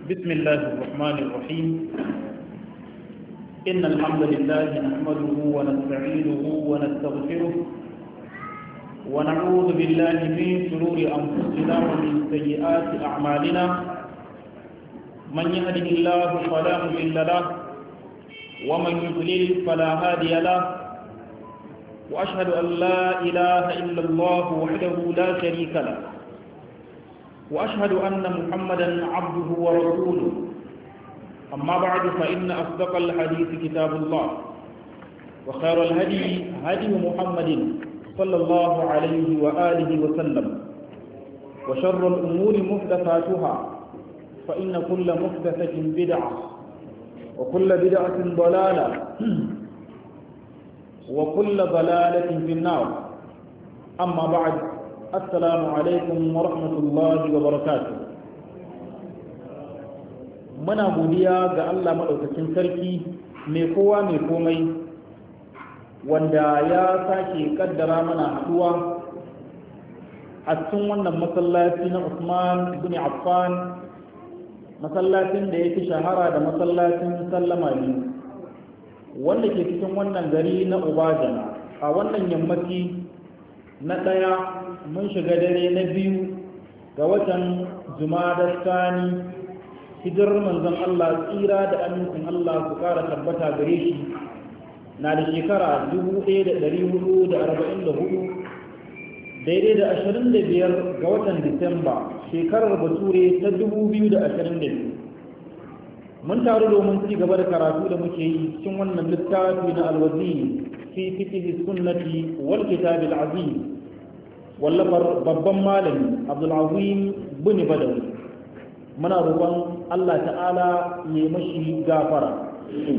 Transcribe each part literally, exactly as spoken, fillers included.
بسم الله الرحمن الرحيم إن الحمد لله نحمده ونستعينه ونستغفره ونعوذ بالله من شرور أنفسنا ومن سيئات أعمالنا من يهده الله فلا مضل له ومن يضلل فلا هادي له وأشهد أن لا إله إلا الله وحده لا شريك له وأشهد أن محمدا عبده ورسوله أما بعد فإن أصدق الحديث كتاب الله وخير الهدي هدي محمد صلى الله عليه وآله وسلم وشر الأمور محدثاتها فإن كل محدثة بدعة وكل بدعة ضلالة وكل ضلالة في النار أما بعد السلام عليكم ورحمة الله وبركاته muna godiya ga Allah madaukakin sarki mai kowa mai komai wanda ya sake kaddara mana haduwa a cikin wannan masallaci na Usman ibn Affan, masallacin da yake shahara da masallacin sallama biyu wanda ke cikin wannan gari na Ubajana a wannan yammaci na ɗaya mun shiga dare na biyu ga watan Jumada Sani, hijirar manzon Allah tsira da amincin Allah su kara tabbata gare shi na da shekara dubu ɗaya da ɗari hudu da arba'in da hudu daidai da ashirin da biyar ga watan Disamba shekarar bature ta dubu biyu da ashirin da biyu. Mun taru domin ci gaba da karatu da muke yi cikin wannan littafi na alwaziri fi fiqh sunnati wal kitab al azim wallafar babban malami Abdul Azim bin Badawi. Muna roƙon Allah ta'ala ya mashi gafara.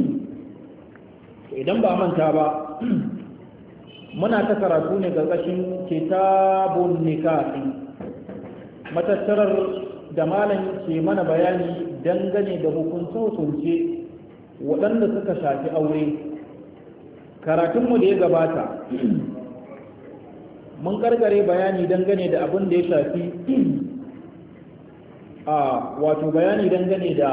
Idan ba manta ba muna ta karatu ne ƙarƙashin kitabun nikahi, matattarar da malam ke mana bayani dangane da hukunce-hukunce waɗanda suka shafi aure. Karatunmu da ya gabata mun karkare bayani dangane da abin da ya shafi a wato bayani dangane da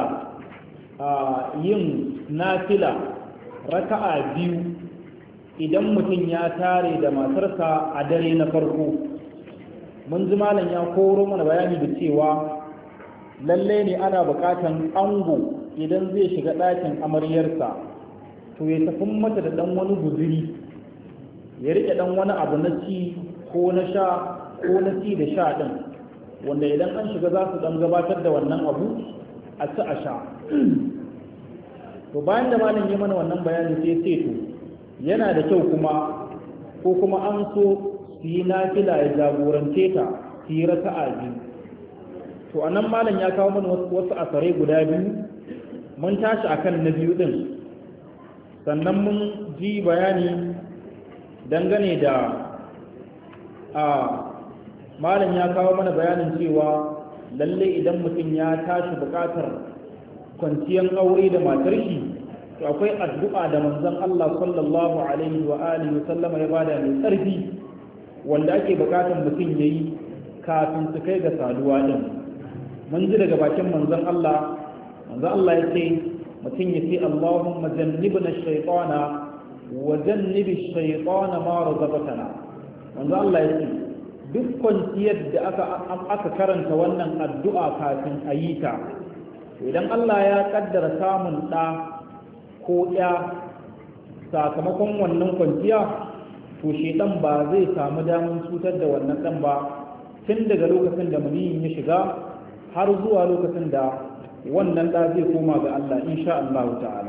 yin nafila raka'a biyu idan mutum ya tare da matarsa a dare na farko. Mun ji malam ya koro mana bayani da cewa lalle ne ana buƙatan ango idan zai shiga ɗakin amaryarsa to ya tafi mata da ɗan wani guzuri, ya riƙe ɗan wani abu na ci ko na sha ko na ci da sha ɗin, wanda idan an shiga za su ɗan gabatar da wannan abu a ci a sha. To bayan da malam ya mana wannan bayani sai sai to yana da kyau kuma ko kuma an so su yi nafila ya jagorance ta su yi raka'a biyu. To a nan malam ya kawo mana wasu asarai guda biyu, mun tashi akan na biyu ɗin, sannan mun ji bayani dangane da a malam ya kawo mana bayanin cewa lalle idan mutum ya tashi buƙatar kwanciyar aure da matar shi to akwai addu'a da manzon Allah sallallahu alaihi wa alihi wa sallama ya bada mai tsarki wanda ake buƙatar mutum yayi kafin su kai ga saduwa din. Mun ji daga bakin manzon Allah manzon Allah ya ce mutum ya ce Allahumma jannibna ash-shaytana wa jannibi ash-shaytana ma razaqtana. Manzon Allah ya ce duk kwanciyar da aka aka karanta wannan addu'a kafin a yi ta, idan Allah ya kaddara samun ɗa ko ya sakamakon wannan kwanciya to shedan ba zai samu damar cutar da wannan ɗan ba tun daga lokacin da maniyin ya shiga har zuwa lokacin da wannan ɗa zai koma ga Allah insha Allah ta'ala.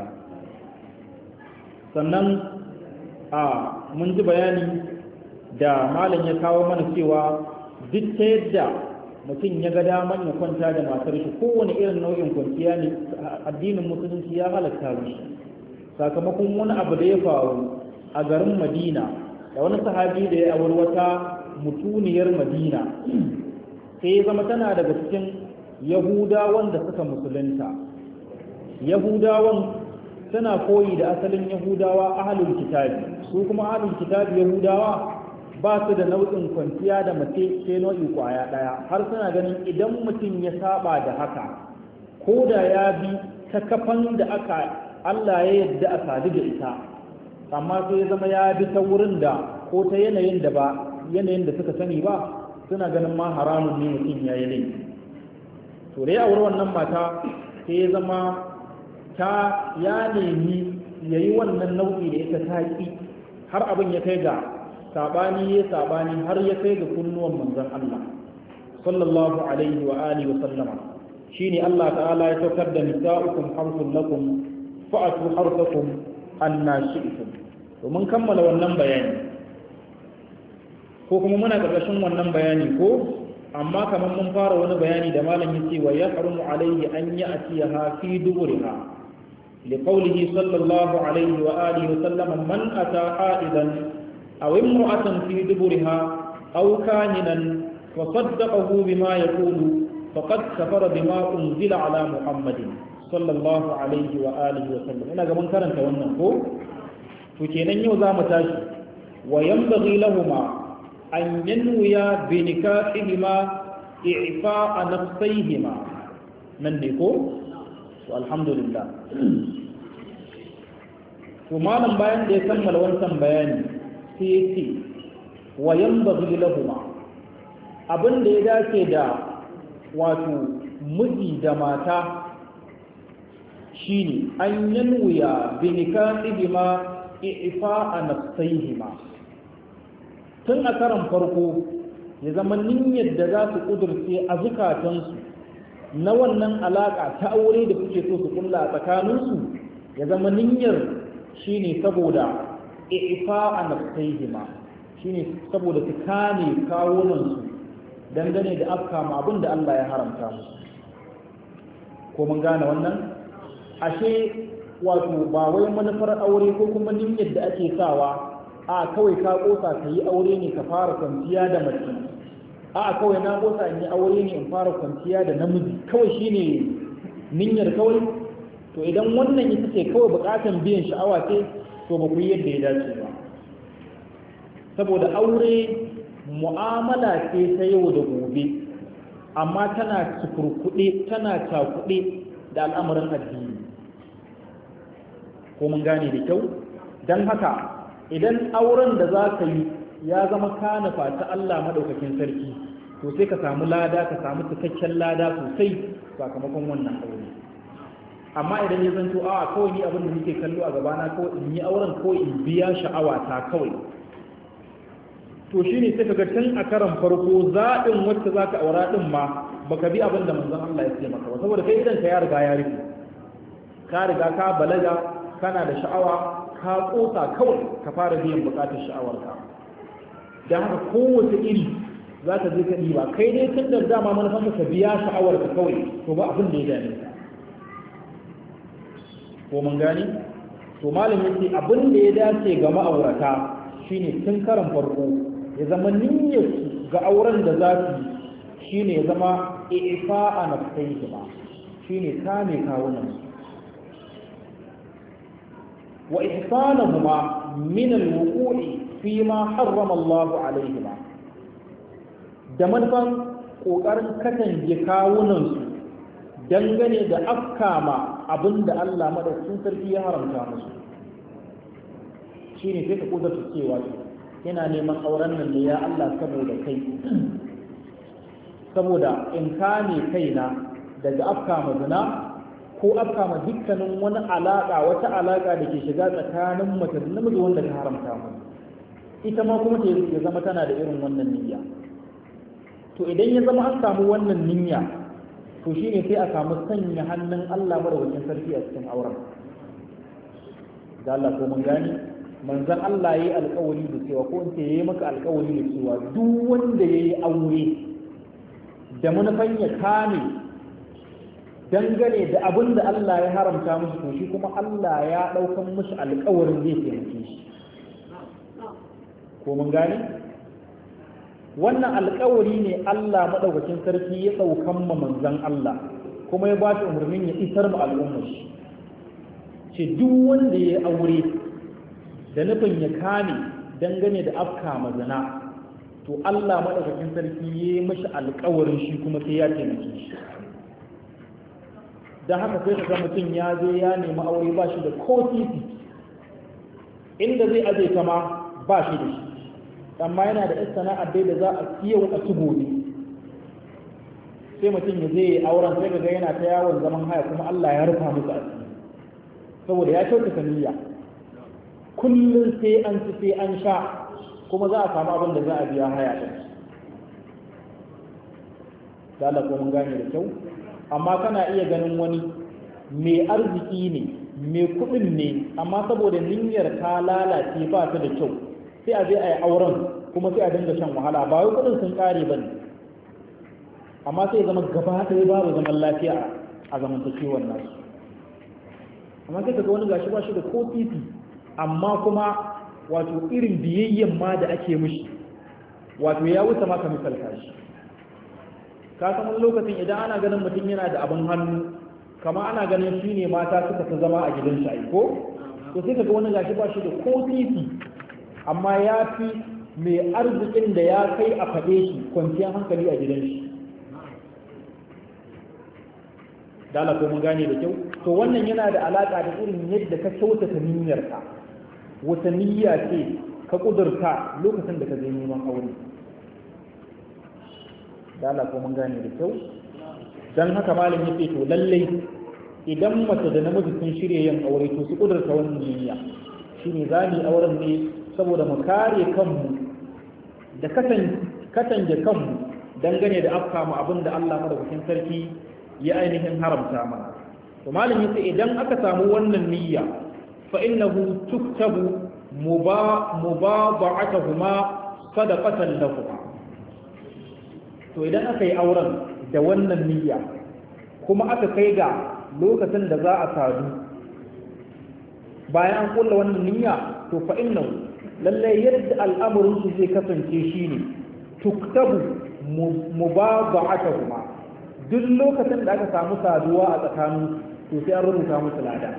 Sannan a mun ji bayani da malam ya kawo mana cewa duk ta yadda mutum ya ga daman ya kwanta da matar shi kowane irin nau'in kwanciya ne addinin musulunci ya halatta mishi, sakamakon wani abu da ya faru a garin Madina da wani sahabi da ya auri wata mutuniyar Madina, sai ya zama tana daga cikin Yahudawan da suka musulunta. Yahudawan suna koyi da asalin Yahudawa ahlul kitabi, su kuma ahlul kitabi Yahudawa ba su da nau'in kwanciya da mace sai nau'i kwaya ɗaya, har suna ganin idan mutum ya saba da haka ko da ya bi ta kafan da aka Allah ya yadda a sadu da ita amma sai ya zama ya bi ta wurin da ko ta yanayin da ba yanayin da suka sani ba suna ganin ma haramun ne mutum ya yi laifi to dai a wurin wannan mata sai ya zama ta ya nemi ya yi wannan nau'i da ita ta ƙi har abin ya kai ga saɓani ya saɓani har ya kai ga kunnuwan manzon Allah sallallahu alaihi wa alihi wa sallama shine Allah ta'ala ya saukar da nisa'ukum harsun lakum fa'atu harsakum anna shi'tum to mun kammala wannan bayani ko kuma muna ƙarƙashin wannan bayani ko amma kamar mun fara wani bayani da malam yace wa yahrumu alayhi an ya'tiha fi duburiha liqawlihi sallallahu alayhi wa alihi wa sallam man ata aidan aw imra'atan fi duburiha aw kahinan fa saddaqahu bima yaqulu faqad kafara bima unzila ala muhammadin sallallahu alayhi wa alihi wa sallam ina ga mun karanta wannan ko to kenan yau za mu tashi wa yanbaghi lahumu an yanwiya bi nikahihima i'fa'a nafsayhima nan ne ko to alhamdulillah to malam bayan da ya kammala wannan bayani sai ya ce wa yanbaghi lahumu abin da ya dace da wato miji da mata shine an yanwiya bi nikahihima i'fa'a nafsayhima tun a karan farko ya zama niyyar da za su kudurce a zukatansu na wannan alaƙa ta aure da kuke so su kulla a tsakaninsu ya zama niyyar shine saboda ifa a nafsaihima shine saboda su kame kawunansu dangane da afka ma abin da Allah ya haramta musu ko mun gane wannan ashe wato ba wai manufar aure ko kuma niyyar da ake sawa a kawai ka kosa ka yi aure ne ka fara kwanciya da mace a kawai na kosa in yi aure ne in fara kwanciya da namiji kawai shine niyyar kawai to idan wannan ita ce kawai bukatan biyan sha'awa ce to ba ku yi yadda ya dace ba saboda aure mu'amala ce ta yau da gobe amma tana cikurkuɗe tana cakuɗe da al'amarin addini ko mun gane da kyau don haka idan auren da za ka yi ya zama kanufa ta Allah maɗaukakin sarki to sai ka samu lada ka samu cikakken lada sosai sakamakon wannan aure amma idan ya zanto a kawai ni abin da nake kallo a gabana kawai in yi auren kawai in biya sha'awa ta kawai to shine sai kaga tun a karan farko zaɓin wacce za ka aura ɗin ma baka bi abin da manzon Allah ya ce maka ba saboda kai idan ka ya riga ya rufe ka riga ka balaga kana da sha'awa ka kosa kawai ka fara biyan bukatar sha'awarka don haka kowace iri za ka je ka ɗiba kai dai tun da dama manufan ka biya sha'awarka kawai to ba abin da ya dame ka ko mun gani to malam yace abin da ya dace ga ma'aurata shine tun karan farko ya zama niyyar ga auren da za su shine ya zama ifa'a nafsayhima shine kame kawunan wa ihsanahuma min al-wuqu'i fi ma harrama Allah alaihima da manufan kokarin katange kawunan su dangane da afkama abinda Allah madaukakin sarki ya haramta musu shine sai ka kudurta cewa yana neman auren nan da ya Allah saboda kai saboda in kame kaina daga afkama zina ko afkama dukkanin wani alaka wata alaka da ke shiga tsakanin mace da namiji wanda ta haramta mu ita ma kuma ta ya zama tana da irin wannan niyya to idan ya zama an samu wannan niyya to shine sai a samu sanya hannun Allah madaukakin sarki a cikin auren da Allah ko mun gani manzon Allah yayi alƙawari da cewa ko in ce yayi maka alƙawari da cewa duk wanda yayi aure da manufan ya kame dangane da abin da Allah ya haramta musu to shi kuma Allah ya daukan musu alƙawarin zai taimake shi ko mun gane wannan alƙawari ne Allah madaukakin sarki ya daukan ma manzon Allah kuma ya ba shi umarnin ya isar mu al'ummar shi ce duk wanda ya aure da nufin ya kame dangane da afka mazana to Allah madaukakin sarki ya yi mashi alƙawarin shi kuma sai ya taimake shi don haka sai ka mutum ya je ya nemi aure ba shi da ko titi inda zai aje ta ma ba shi da shi amma yana da ɗan sana'ar dai da za a yau a ci gobe sai mutum ya je auren sai ga yana ta yawon zaman haya kuma Allah ya rufa musu asiri saboda ya kyautata niyya kullum sai an ci sai an sha kuma za a samu abin da za a biya haya din da Allah ko mun gane da kyau amma kana iya ganin wani mai arziki ne mai kuɗin ne amma saboda niyyar ta lalace ba ta da kyau sai a je a yi auren kuma sai a dinga shan wahala ba wai kuɗin sun ƙare ba ne amma sai zama gaba ɗaya babu zaman lafiya a zamantakewar nasu amma sai kaga wani gashi ba shi da ko titi amma kuma wato irin biyayyen ma da ake mishi wato ya wuce ma ka misalta shi ka san wani lokacin idan ana ganin mutum yana da abin hannu kama ana ganin shi ne mata suka ta zama a gidan shi ko to sai kaga wani gashi ba shi da ko titi amma ya fi mai arzikin da ya kai a faɗe shi kwanciyar hankali a gidan shi dala ko mun gane da kyau to wannan yana da alaka da irin yadda ka kyautata niyyarka wata niyya ce ka kudurta lokacin da ka je neman aure dala ko mun gane da kyau dan haka malam yace to lallai idan mace da namiji sun shirye yin aure to su kudurta wannan niyya shine zani auren ne saboda mu kare kanmu da katange kanmu dangane da afka mu abinda Allah madaukakin sarki ya ainihin haramta mana to malam yace idan aka samu wannan niyya fa innahu tuktabu mubada'atuhuma sadaqatan lahum to idan aka yi auren da wannan niyya kuma aka kai ga lokacin da za a sadu bayan an kulla wannan niyya to fa innahu lalle yadda al'amarin su zai kasance shine tuktabu mubada'atuhuma duk lokacin da aka samu saduwa a tsakanin to sai an rubuta musu lada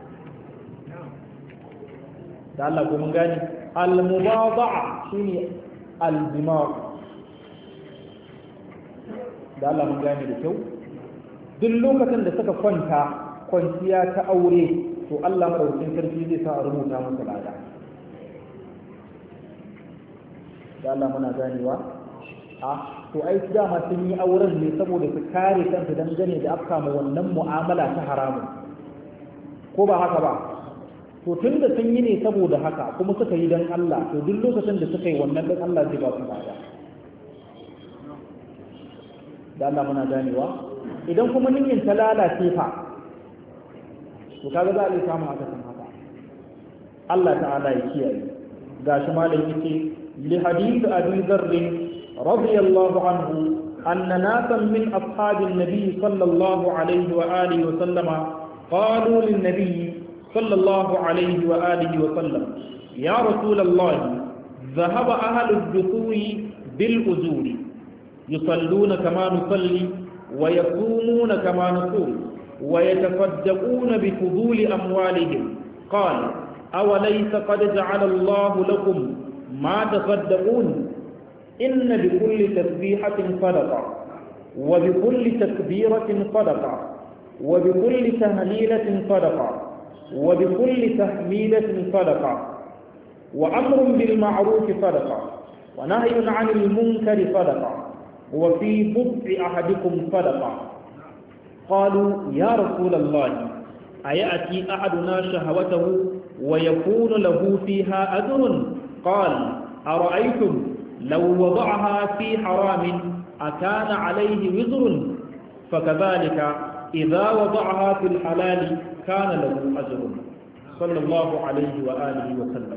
da Allah ko mun gani al-mubada'a shine al-jima' da Allah mun gani da kyau duk lokacin da suka kwanta kwanciya ta aure to Allah madaukakin sarki zai sa a rubuta musu lada da Allah muna ganewa a to ai dama sun yi auren ne saboda su kare kansu dangane da afka ma wannan mu'amala ta haramun ko ba haka ba to tun da sun yi ne saboda haka kuma suka yi dan Allah to duk lokacin da suka yi wannan dan Allah zai ba su bada da Allah muna ganewa idan kuma niyyar ta lalace fa to kaga za a yi samun haka san haka Allah ta'ala ya kiyaye gashi malam yake li hadith abi dharr رضي الله عنه أن ناسا من أصحاب النبي صلى الله عليه وآله وسلم قالوا للنبي صلى الله عليه وآله وسلم يا رسول الله ذهب أهل الدثور بالأجور يصلون كما نصلي ويصومون كما نصوم ويتصدقون بفضول أموالهم قال أوليس قد جعل الله لكم ما تصدقون إن بكل تسبيحة صدقة وبكل تكبيرة صدقة وبكل تهليلة صدقة وبكل تحميلة صدقة وأمر بالمعروف صدقة ونهي عن المنكر صدقة وفي بضع أحدكم صدقة قالوا يا رسول الله أيأتي أحدنا شهوته ويكون له فيها أجر قال أرأيتم لو وضعها في حرام أكان عليه وزر فكذلك إذا وضعها في الحلال كان له أجر صلى الله عليه وآله وسلم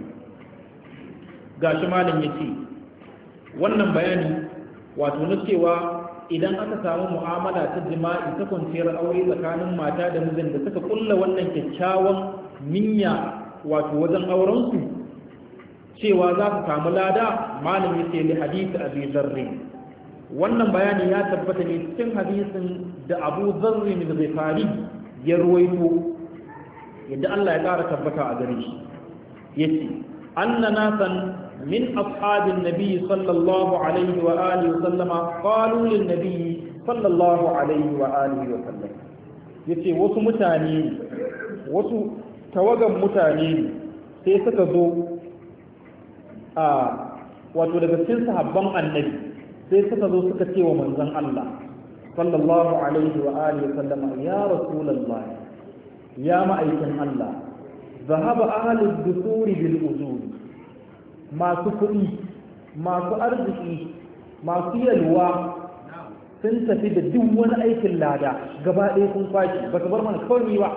gashi malam yace wannan bayani wato na cewa idan aka samu mu'amala ta jima'i ta kwanciyar aure tsakanin mata da mijin da suka kulla wannan kyakkyawan niyya wato wajen auren su cewa za su samu lada malam yace li hadisi abi dharr wannan bayani ya tabbata ne cikin hadisin da Abu Dharr bin Ghifari ya ruwaito yadda Allah ya ƙara tabbata a gare shi yace anna nasan min ashabin nabi sallallahu alaihi wa alihi wa sallama qalu lin nabi sallallahu alaihi wa alihi wa sallam yace wasu mutane wasu tawagan mutane sai suka zo a wato daga cikin sahabban annabi sai suka zo suka ce wa manzon Allah sallallahu alaihi wa alihi wa sallam ya rasulullahi ya ma'aikin Allah zahaba ahlud dusuri bil ujur masu kuɗi masu arziki masu yalwa sun tafi da duk wani aikin lada gaba ɗaya sun kwashi ba su bar mana kawai ba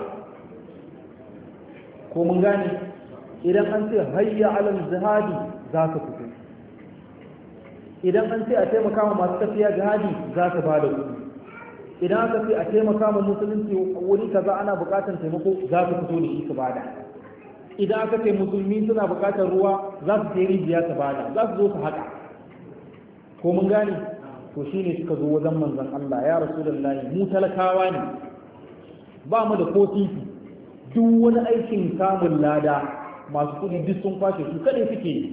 ko mun gane idan an ce hayya alal jihadi za ka fito idan an ce a taimaka ma masu tafiya jihadi za ka ba da kuɗi idan aka ce a taimaka ma musulunci wuri kaza ana buƙatar taimako za ka fito da shi ka bada idan aka ce musulmi suna buƙatar ruwa za su je rijiya su bada za su zo su haƙa ko mun gane to shine suka zo wajen manzon Allah ya rasulullahi mu talakawa ne ba mu da ko titi duk wani aikin samun lada masu kudi duk sun kwashe su kadai suke yi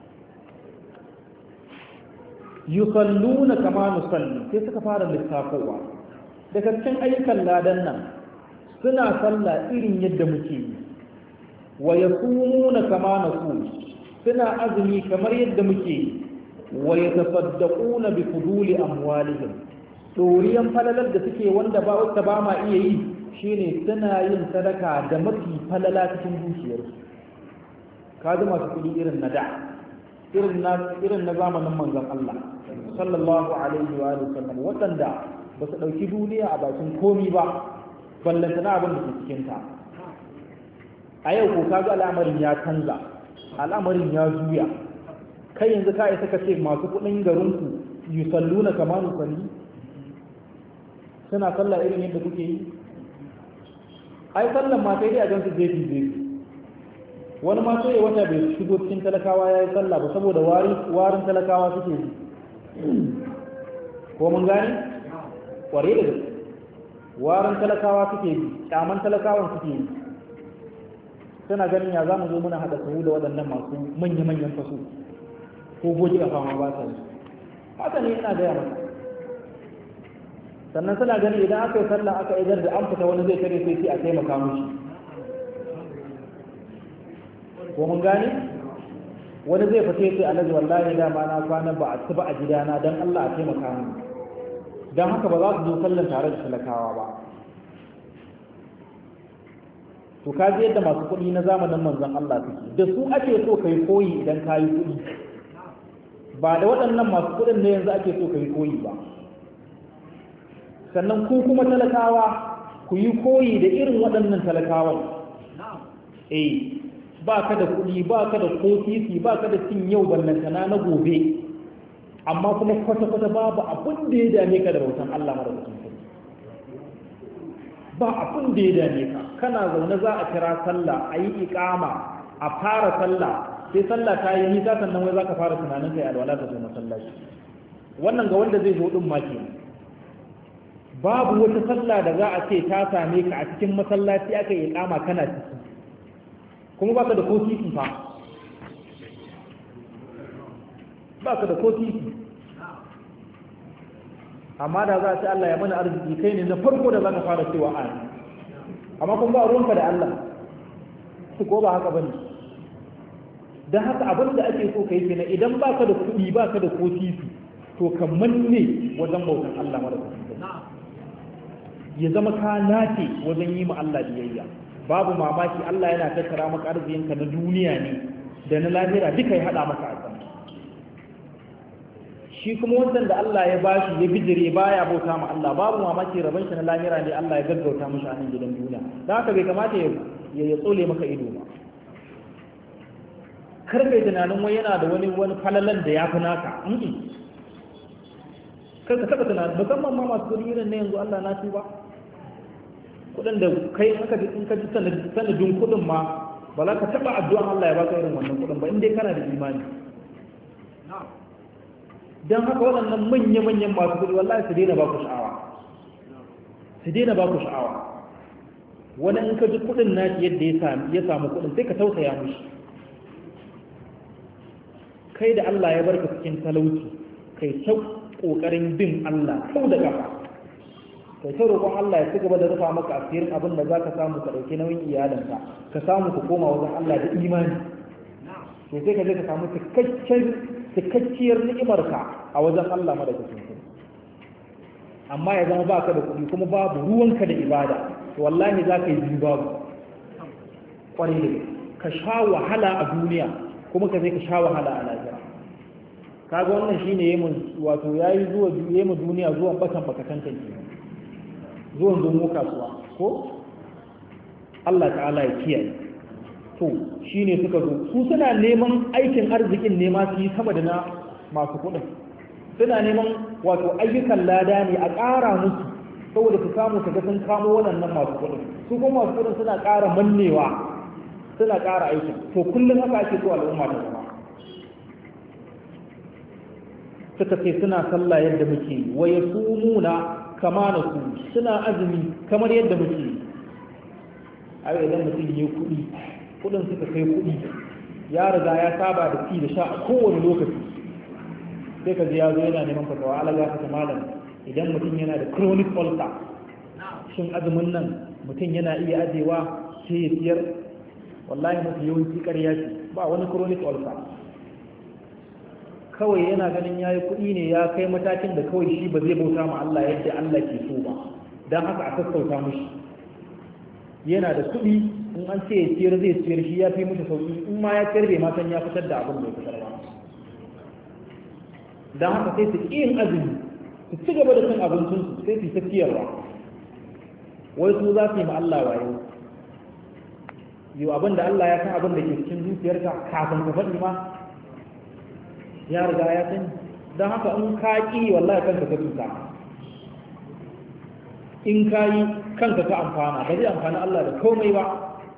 yusalluna kama nusalli sai suka fara lissafowa daga cikin ayyukan ladan nan suna sallah irin yadda muke yi wa yasumuna kama nasu suna azumi kamar yadda muke yi wa yatasaddaquna bi fuduli amwalihim doriyan falalar da suke wanda ba wata ba ma iya yi shine suna yin sadaka da mafi falala cikin dukiyarsu kaji masu kudi irin na da irin na irin na zamanin manzon Allah sallallahu alaihi wa sallam wadanda ba su dauki duniya a bakin komi ba ballanta na abin da ke cikin ta a yau ko kaga al'amarin ya canza al'amarin ya juya kai yanzu ka isa ka ce masu kudin garinku yusalluna kama nusalli suna sallah irin yadda kuke yi ai sallan ma sai dai a gansu jefi jefi wani ma sai wata bai shigo cikin talakawa ya yi sallah ba saboda warin talakawa suke yi ko mun gani kware da gaske warin talakawa suke yi kyaman talakawan suke yi suna ganin ya za mu zo muna haɗa sahu da waɗannan masu manya-manyan faso ko goji a fama ba sa yi haka ne yana gaya masa sannan suna gani idan aka yi sallah aka idar da an fita wani zai kare sai sai a taimaka mushi ko mun gane wani zai fita sai alaji wallahi dama na kwana ba a ci ba a gidana don Allah a taimaka mu don haka ba za su zo sallan tare da talakawa ba to ka ji yadda masu kuɗi na zamanin manzon Allah suke da su ake so kai koyi idan ka yi kuɗi ba da waɗannan masu kuɗin ne yanzu ake so kai koyi ba sannan ku kuma talakawa ku yi koyi da irin waɗannan talakawan eh ba ka da kuɗi ba ka da kotisi ba ka da cin yau ballantana na gobe amma kuma kwata-kwata babu abin da ya dame ka da bautan Allah mara mutum ba abin da ya dame ka kana zaune za a kira sallah a yi iƙama a fara sallah sai sallah ta yi nisa sannan wai za ka fara tunanin kai alwala ka zo masallaci wannan ga wanda zai zo din ma kenan babu wata sallah da za a ce ta same ka a cikin masallaci aka yi iqama kana ciki kuma baka da ko titi fa baka da ko titi amma da za a ce Allah ya mana arziki kai ne na farko da zaka fara cewa amin amma kun ba ruwanka da Allah su ko ba haka bane dan haka abin da ake so kai kenan idan baka da kuɗi baka da ko titi to kamar ne wajen bautan Allah madaukakin ya zama ka nace wajen yi ma Allah biyayya babu mamaki Allah yana tattara maka arzikinka na duniya ne da na lahira duka ya hada maka a shi kuma wancan da Allah ya bashi ya bijire baya bauta ma Allah babu mamaki rabon shi na lahira ne Allah ya gaggauta mishi a nan gidan duniya dan haka bai kamata ya ya tsole maka ido ba kar kai tunanin wai yana da wani wani falalan da ya fi naka kar ka taba tunanin musamman ma masu kudi irin na yanzu Allah na ci ba kudin da kai in ka ji in ka ji sanadin kudin ma ba za ka taba addu'an Allah ya baka irin wannan kudin ba in dai kana da imani dan haka waɗannan manya-manyan masu kudi wallahi su daina ba ku sha'awa su daina ba ku sha'awa wani in ka ji kudin nashi yadda ya samu ya samu kudin sai ka tausaya mishi kai da Allah ya barka cikin talauci kai sau kokarin bin Allah kau da gaba kai ta roƙon Allah ya ci gaba da rufa maka asirin abin da zaka samu ka dauki nauyin iyalanka ka samu ka koma wajen Allah da imani to sai ka je ka samu cikakken cikakkiyar ni'imarka a wajen Allah madaukakin sarki amma ya zama baka da kuɗi kuma babu ruwanka da ibada to wallahi za ka yi biyu babu ƙwarai da ka sha wahala a duniya kuma ka zai ka sha wahala a lahira kaga wannan shine yayin wato yayi zuwa yayin duniya zuwa bakan bakatan ke zuwan zomo kasuwa ko Allah ta'ala ya kiyaye to shine suka zo su suna neman aikin arzikin ne ma su yi sama da na masu kuɗin suna neman wato ayyukan lada ne a ƙara musu saboda su samu su ga sun kamo waɗannan masu kuɗin su kuma masu kuɗin suna ƙara mannewa suna ƙara aikin to kullum haka ake so al'umma ta zama suka ce suna sallah yadda muke wa yasumuna kama na su suna azumi kamar yadda muke a idan mutum ya kuɗi kuɗin suka kai kuɗi ya riga ya saba da ci da sha a kowane lokaci sai ka ji ya zo yana neman fatawa alaga ta malam idan mutum yana da chronic ulcer shin azumin nan mutum yana iya ajewa sai ya siyar wallahi mafi yawanci ƙarya ce ba wani chronic ulcer kawai yana ganin ya yi kuɗi ne ya kai matakin da kawai shi ba zai bauta ma Allah yadda Allah ke so ba don haka a sassauta mushi yana da kuɗi in an ce ya siyar zai siyar shi ya fi mushi sauƙi in ma ya siyar bai ma san ya fitar da abin da ya fitar ba don haka sai su yin azumi su ci gaba da cin abincinsu sai su ta ciyarwa wai su za su yi ma Allah wayo yau abin da Allah ya san abin da ke cikin zuciyarka kafin ka faɗi ma ya riga ya sani don haka in ka ƙi wallahi kanka ka tuta in ka yi kanka ka amfana ba zai amfani Allah da komai ba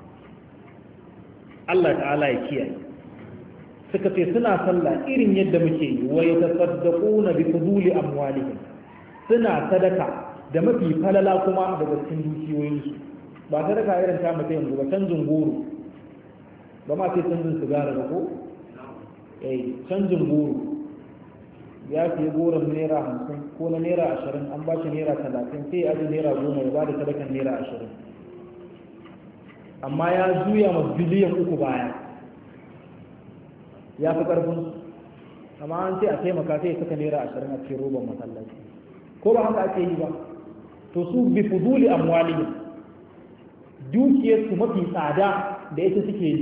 Allah ta'ala ya kiyaye suka ce suna sallah irin yadda muke yi wa yatasaddaquna bi fuduli amwalihim suna sadaka da mafi falala kuma daga cikin dukiyoyinsu ba sadaka irin ta mutum yanzu ba canjin goro ba ma sai canjin sigara ba ko eh canjin goro ya fiye goron naira hamsin ko na naira ashirin an ba shi naira talatin sai ya ji naira goma ya ba da sadakan naira ashirin amma ya juya ma biliyan uku baya ya fi ƙarfin amma an ce a taimaka sai ya saka naira ashirin a cikin roban masallaci ko ba haka ake yi ba to su bi fuduli amwalihim dukiyarsu mafi tsada da ita suke yi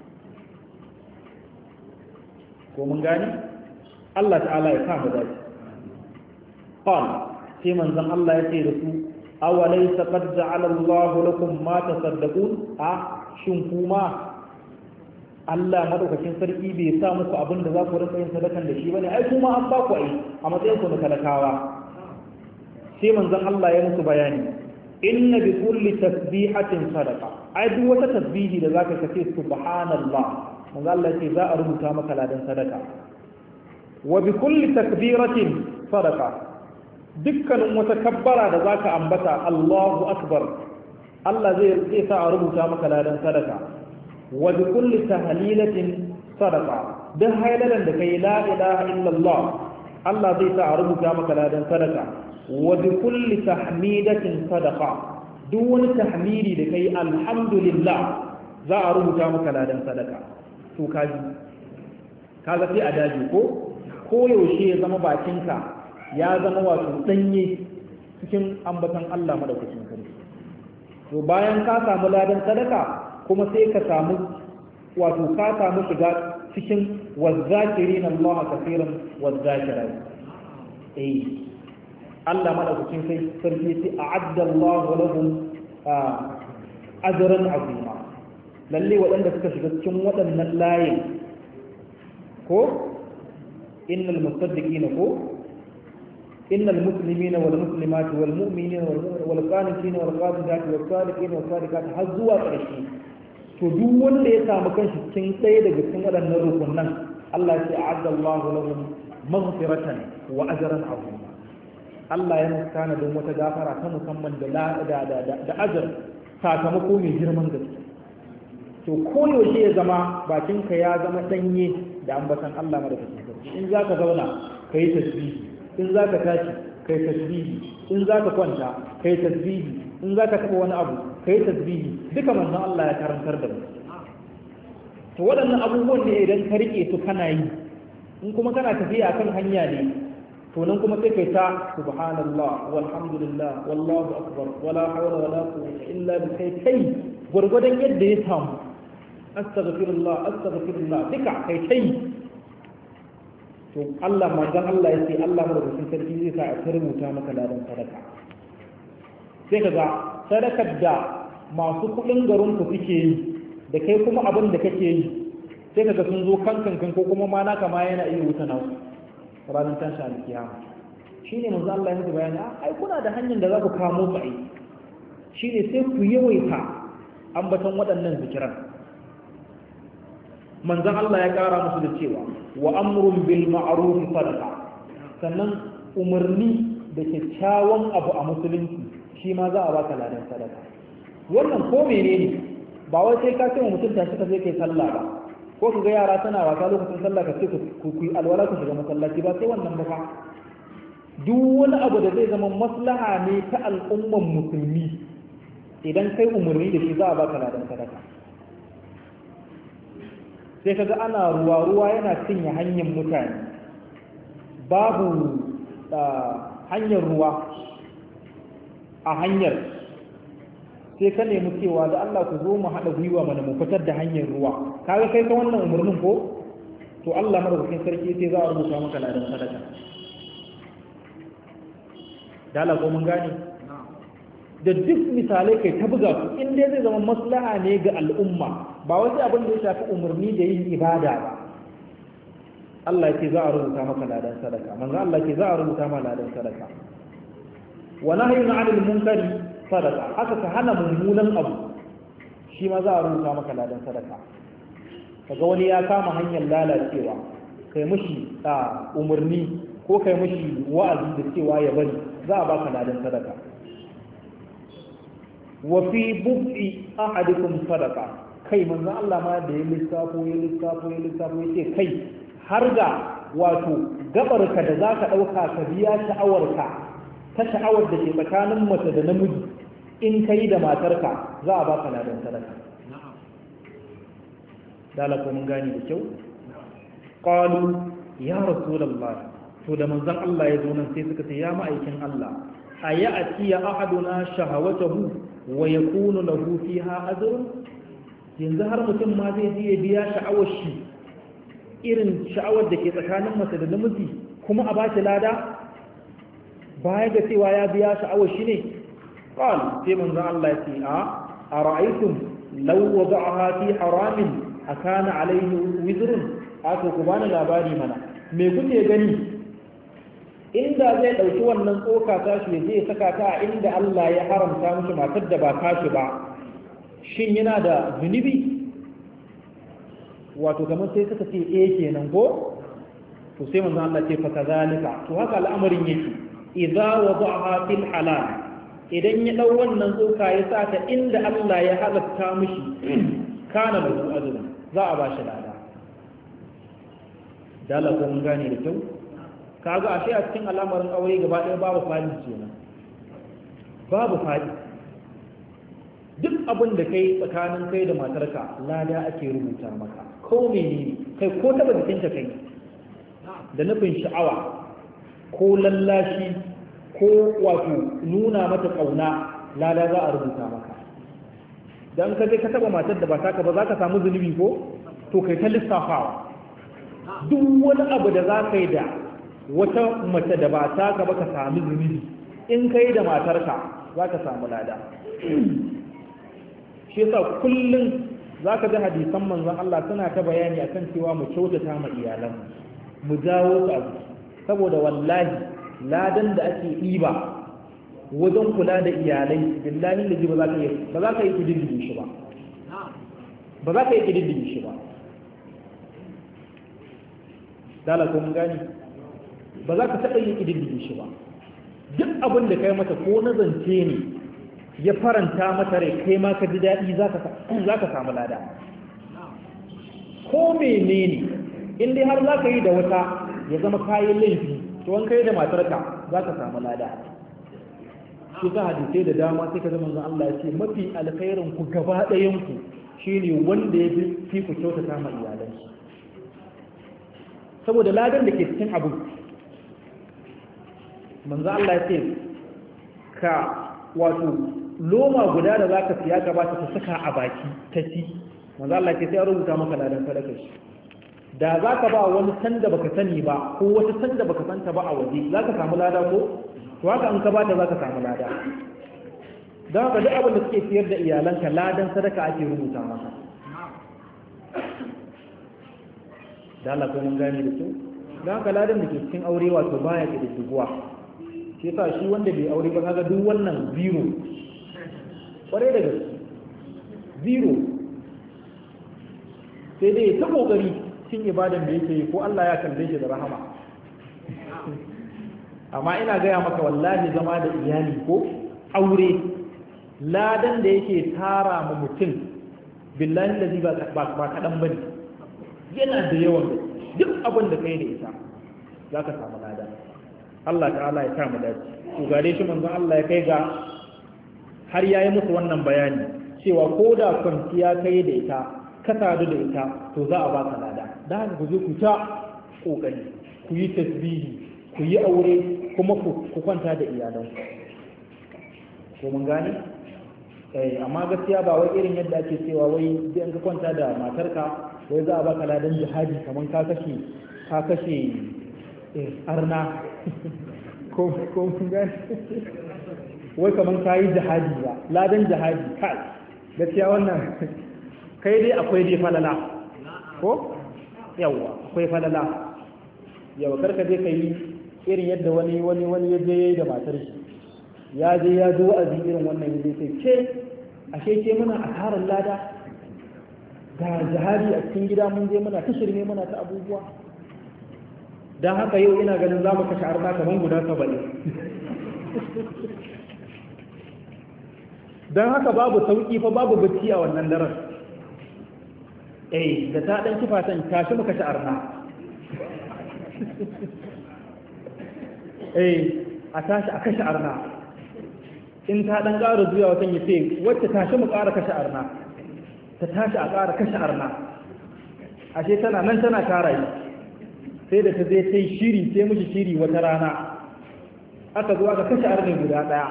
ko mun gani Allah ta'ala ya kama dace qal sai manzon Allah ya ce da su awalaysa qad ja'ala Allahu lakum ma tasaddaqun a shin kuma Allah madaukakin sarki bai sa muku abin da za ku rinka yin sadakan da shi bane ai kuma an ba ku ai a matsayin ku na talakawa sai manzon Allah ya musu bayani inna bi kulli tasbihatin sadaqa ai duk wata tasbihi da zaka kace subhanallah manzo Allah ce za a rubuta maka ladan sadaka wa bi kulli takbiratin sadaqa dukkanin wata kabbara da zaka ambata Allahu akbar Allah zai zai sa a rubuta maka ladan sadaka wa bi kulli tahlilatin sadaqa dan hailalan da kai la ilaha illallah Allah zai sa a rubuta maka ladan sadaka wa bi kulli tahmidatin sadaqa duk wani tahmidi da kai alhamdulillah za a rubuta maka ladan sadaka to kaji kaga sai a daji ko ko yaushe ya zama bakinka ya zama wato danye cikin ambatan Allah madaukakin sarki to bayan ka samu ladan sadaka kuma sai ka samu wato ka samu shiga cikin wazzakirin Allah kaseeran wazzakirat eh Allah madaukakin sarki sai a'adda Allah lahum ajran azima lalle waɗanda suka shiga cikin waɗannan layin ko innal musaddiqina ko innal muslimina wal muslimati wal mu'minina wal qanitina wal qanitati was sadiqina was sadiqati har zuwa ƙarshe to duk wanda ya samu kanshi cikin ɗaya daga cikin waɗannan rukunan Allah ya a'adda Allahu lahum maghfiratan wa ajran azima Allah ya muskana don wata gafara ta musamman da da da da ajr sakamako mai girman gaske to koyaushe ya zama bakinka ya zama danye da ambatan Allah madaukakin sarki in za ka zauna ka yi tasbihi in za ka tashi kai tasbihi, in za ka kwanta kai tasbihi, in za ka taɓa wani abu kai tasbihi, duka manzon Allah ya karantar da mu. To waɗannan abubuwan ne idan ka riƙe su kana yi, in kuma kana tafiya kan hanya ne, to nan kuma sai kai ta subhanallah walhamdulillah wallahu akbar wala hawla wala quwwata illa billah, kai gurgurdan yadda ya samu, astaghfirullah astaghfirullah duka kai kai. to Allah manzon Allah ya ce Allah madaukakin sarki zai sa a rubuta maka ladan sadaka. Sai kaga sadakar da masu kuɗin garin ku suke yi da kai kuma abin da kake yi, sai kaga sun zo kan kankan ko kuma ma naka ma yana iya wuta nasu ranar tashi alkiyama. shine manzo Allah ya muku bayani, ai kuna da hanyar da za ku kamo su ai, shine sai ku yawaita ambaton waɗannan zikiran. manzon Allah ya ƙara musu da cewa wa amrun bil ma'ruf sadaqa, sannan umarni da kyakkyawan abu a musulunci shi ma za a baka ladan sadaka. wannan ko menene, ba wai sai ka ce wa mutum tashi ka je kai sallah ba, ko ku ga yara tana wasa lokacin sallah ka ce ku ku alwala ku shiga masallaci ba, sai wannan ba fa. duk wani abu da zai zama maslaha ne ta al'umman musulmi, idan kai umarni da shi za a baka ladan sadaka. sai kaga ana ruwa ruwa yana cinye hanyar mutane, babu hanyar ruwa a hanyar, sai ka nemi cewa da Allah ku zo mu haɗa gwiwa mana mu fitar da hanyar ruwa, kaga kai ka wannan umarnin ko, to Allah madaukakin sarki sai za a rubuta maka ladan sadaka. da Allah ko mun gane, da duk misalai kai ta buga su, in dai zai zama maslaha ne ga al'umma, ba wasu abin da ya shafi umarni da yin ibada ba, Allah ke za a rubuta maka ladan sadaka. manzo Allah ke za a rubuta maka ladan sadaka. wa nahyun 'anil munkari sadaka, haka ka hana mummunan abu shi ma za a rubuta maka ladan sadaka. kaga wani ya kama hanyar lalacewa, kai mishi umarni ko kai mishi wa'azi da cewa ya bari, za a baka ladan sadaka. wa fi bu'i ahadikum sadaka, kai manzo Allah ma da ya lissafo ya lissafo ya lissafo ya ce kai har da wato gabarka da zaka dauka ka biya sha'awarka ta sha'awar da ke tsakanin mace da namiji, in kai da matarka za a baka ladan sadaka. dala ko mun gani da kyau. qalu ya rasulullah, to da manzon Allah ya zo nan sai suka ce ya ma'aikin Allah, aya atiya ahaduna shahawatahu wa yakunu lahu fiha ajrun, yanzu har mutum ma zai je ya biya sha'awar shi irin sha'awar da ke tsakanin mace da namiji kuma a bashi lada baya ga cewa ya biya sha'awar shi ne. qal sai manzo Allah ya ce a ara'aytum law wada'aha fi haramin akana alayhi wizrun, aka ku bani labari mana, me kuke gani inda zai ɗauki wannan tsoka tashi ya je saka ta a inda Allah ya haramta mishi matar da ba tashi ba, shin yana da zunubi? wato kamar sai suka ce eh kenan ko, to sai manzo Allah ce fa kazalika, to haka al'amarin yake, idza wada'aha fil halal, idan ya dau wannan tsoka ya sa ta inda Allah ya halatta mishi, kana lahu ajrun, za a ba shi lada. dala ko mun gane da kyau. kaga ashe a cikin al'amarin aure gaba ɗaya babu fadi kenan, babu fadi. duk abin da kai tsakanin kai da matarka lada ake rubuta maka, ko menene kai, ko taba jikinta kai da nufin sha'awa ko lallashi ko wato nuna mata kauna, lada za a rubuta maka. dan ka je ka taba matar da ba taka ba za ka samu zunubi ko, to kai ta lissafawa duk wani abu da za ka yi da wata mace da ba taka ba ka sami zunubi, in kai da matarka za ka samu lada. shi yasa kullum za ka ji hadisan manzon Allah suna ta bayani akan cewa mu kyautata ma iyalan, mu jawo su abu, saboda wallahi ladan da ake ɗiba wajen kula da iyalai, billahi da ji ba za ka yi ba za ka yi kididdige shi ba ba za ka yi kididdige shi ba dala ko mun gani, ba za ka taɓa yin kididdige shi ba. duk abin da kai mata ko na zance ne ya faranta mata rai, kai ma ka ji daɗi za ka samu lada. ko menene in dai har za ka yi da wata ya zama kayan laifi, to an kai da matarka za ka samu lada. Shi ka hadisai da dama sai ka zama manzon Allah ya ce mafi alkhairin ku gaba ɗayan ku shine wanda ya fi ku kyautata ma iyalansu. Saboda ladan da ke cikin abu manzon Allah ya ce ka wato loma guda da zaka siya ka ba ta saka a baki ta ci manzon Allah ya ce sai ya rubuta maka ladan sadakar shi. Da za ka ba wani sanda baka sani ba ko wata sanda baka santa ba a waje za ka samu lada ko to haka an ka ba ta za ka samu lada. Don haka duk abin da suke siyar da iyalanka ladan sadaka ake rubuta maka. Da Allah ko mun gane da su. Don haka ladan da ke cikin aure wato baya ke da duguwa. Shi yasa shi wanda bai aure ba kaga duk wannan zero. Kware da gaske. Zero. Sai dai ta kokari cin ibadan da yake yi ko Allah ya kalle shi da rahama. Amma ina gaya maka wallahi zama da iyali ko aure ladan da yake tara ma mutum billahi lazi ba ba kadan bane yana da yawan duk abin da kai da ita zaka samu ladan. Allah ta'ala ya sa mu dace. To gare shi manzon Allah ya kai ga har yayi musu wannan bayani cewa ko da kwanciya kai da ita ka sadu da ita to za a baka lada. Da haka ku je ku ta kokari ku yi tasbihi ku yi aure kuma ku kwanta da iyalanku. Ko mun gane? Eh amma gaskiya ba wai irin yadda ake cewa wai idan ka kwanta da matarka wai za a baka ladan jihadi kaman ka kashe ka kashe eh arna ko ko mun gane? Wai kaman ka yi jihadi ba ladan jihadi kai gaskiya wannan kai dai akwai dai falala ko yawa akwai falala yawa karka je ka yi irin yadda wani wani wani ya je da matar shi ya je ya zo a irin wannan ya sai ce ashe ke muna asarar lada ga jihadi a cikin gida mun je muna ta shirme muna ta abubuwa dan haka yau ina ganin za mu kashe arna kaman guda saba'in dan haka babu sauki fa babu bacci a wannan daren eh da ta dan kifatan tashi muka ci arna eh a tashi a kashe arna in ta dan ƙara zuwa watan ya ce wacce tashi mu ƙara kashe arna ta tashi a ƙara kashe arna ashe tana nan tana kara yi sai da ta zai ta yi shiri sai miji shiri wata rana aka zo aka kashe arna guda ɗaya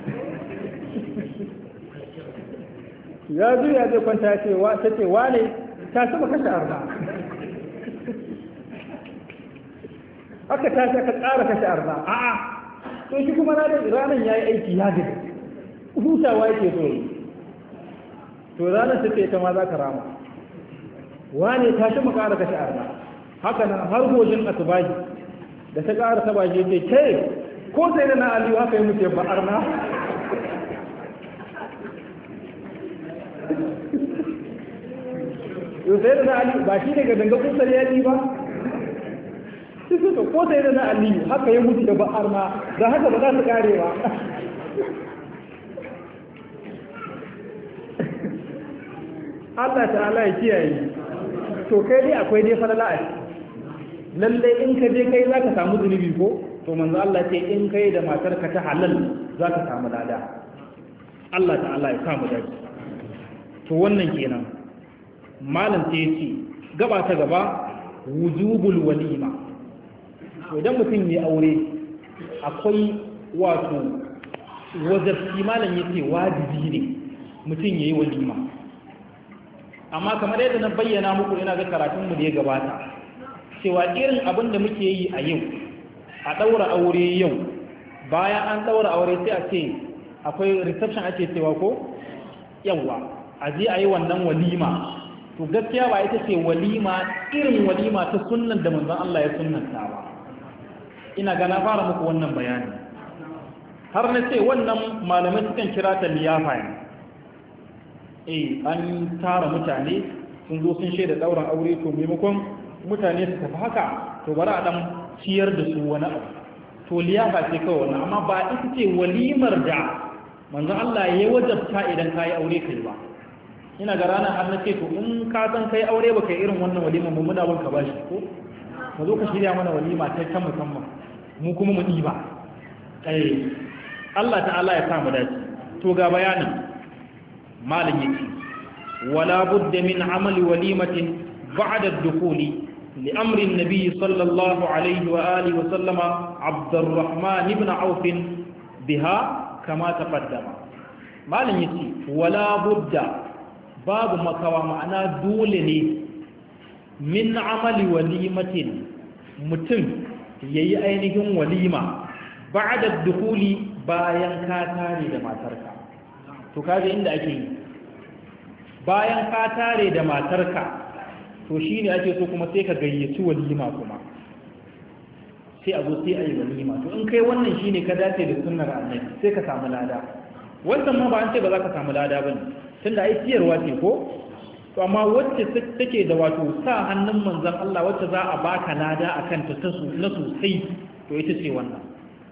ya zuya zai kwanta ya ce wa ta ce wane ta saba kashe arna aka tashi aka ƙara kashe arna a'a to shi kuma ranar ya yi aiki ya gaji hutawa yake so yi to ranar ta ce ta ma za ka rama wane ta shi mu ƙara kashe arna haka nan har gojin asubahi da ta ƙara sabaji ce ke ko sai da na aliyu haka yi muke ba arna yau sai da na aliyu ba shi daga danga kusur yaji ba su suka ko sai da na aliyu haka ya mutu da ba'ar ma da haka ba za su kare ba Allah ta'ala ya kiyaye to kai dai akwai dai falala a lalle in ka je kai za ka samu zunubi ko to manzo Allah ce in kai da matarka ta halal za ka samu lada. Allah ta'ala ya samu dace. To wannan kenan malam sai ya ce gaba ta gaba wujubul walima. To idan mutum ya aure akwai wato wajibi malam yace wajibi ne mutum yayi walima. Amma kamar yadda na bayyana muku ina ga karatun mu da ya gabata cewa irin abin da muke yi a yau a daura aure yau bayan an daura aure sai a ce akwai reception ake cewa ko yawa a je a yi wannan walima to gaskiya ba ita ce walima irin walima ta sunnan da manzon Allah ya sunnanta ba. Ina ga na fara muku wannan bayani har na ce wannan malamai sukan kira ta liyafa ne. Eh an tara mutane sun zo sun shaida dauran aure to maimakon mutane su tafi haka to bari a dan ciyar da su wani abu to liyafa ce kawai wannan amma ba ita ce walimar da manzon Allah ya wajabta idan kai aure kai ba. Ina ga ranar har na ce to in ka san kai aure ba kai irin wannan walima mu muna banka bashi ko ka zo ka shirya mana walima ta ta musamman mu kuma mu diba eh Allah ta'ala ya samu dace to ga bayanin malin yake wala budda min amali walimatin ba'da ad-dukhuli li amri an-nabi sallallahu alayhi wa alihi wa sallama Abdurrahman ibn Auf biha kama taqaddama malin yake wala budda babu makawa ma'ana dole ne min amali walimatin mutum yayi ainihin walima ba'da ad-dukhuli bayan ka tare da matarka to kaje inda ake yi bayan ka tare da matarka to shine ake so kuma sai ka gayyaci walima kuma sai a zo sai a yi walima to in kai wannan shine ka dace da sunnar annabi sai ka samu lada wannan ma ba an ce ba za ka samu lada bane tunda ai ciyarwa ce ko to amma wacce take da wato sa hannun manzon Allah wacce za a baka lada akan ta na sosai to ita ce wannan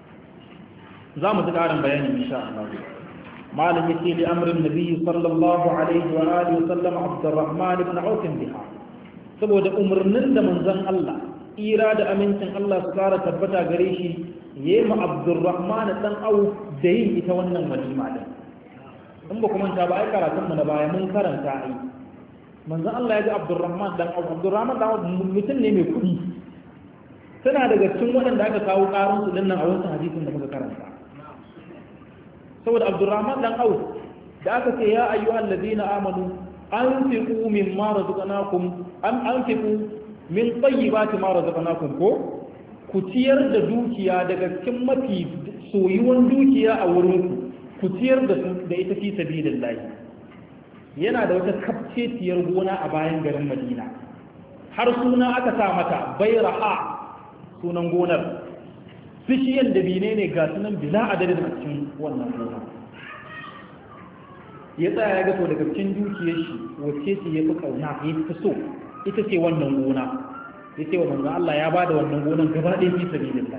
za mu ji ƙarin bayani insha Allah malam yace li amrin nabi sallallahu alaihi wa alihi wasallam Abdurrahman ibn Auf biha saboda umarnin da manzon Allah ira da amincin Allah su kara tabbata gare shi yayi ma Abdurrahman dan Auf da yin ita wannan walima din in ba kuma ta ba ai karatun mu na baya mun karanta ai manzon Allah ya ga Abdurrahman dan Auf Abdurrahman dan Auf mutum ne mai kuɗi tana daga cikin waɗanda aka kawo ƙarun su dinnan a wannan hadisin da muka karanta saboda Abdurrahman dan Auf da aka ce ya ayyuhal ladina amanu anfiqu mimma razaqnakum am anfiqu min tayyibati ma razaqnakum ko ku ciyar da dukiya daga cikin mafi soyuwan dukiya a wurin ku ku ciyar da su da ita fi sabilillah yana da wata kafcetiyar gona a bayan garin Madina har suna aka sa mata Bayraha sunan gonar bishiyan da bine ne ga sunan bila adadin a cikin wannan gona ya tsaya ya gato daga cikin dukiyar shi wacce ce ya fi kauna ya fi so ita ce wannan gona ya ce wa manzo Allah ya bada wannan gonan gaba ɗaya fi sabilillah